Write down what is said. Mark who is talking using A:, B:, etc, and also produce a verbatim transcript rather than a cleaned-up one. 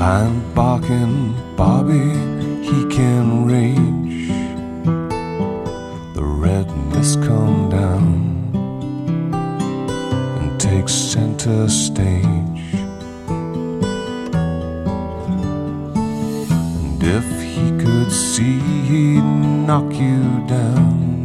A: blind barking Bobby, he can rage. The red mist come down and take center stage. And if he could see, he'd knock you down.